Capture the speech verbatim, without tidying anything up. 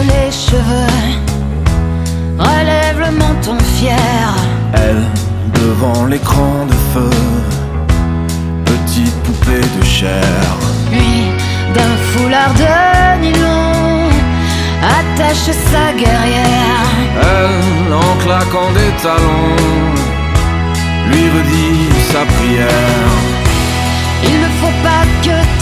les cheveux, relève le menton fier. Elle, devant l'écran de feu, petite poupée de chair. Lui, d'un foulard de nylon, attache sa guerrière. Elle, en claquant des talons, lui redit sa prière. Il ne faut pas que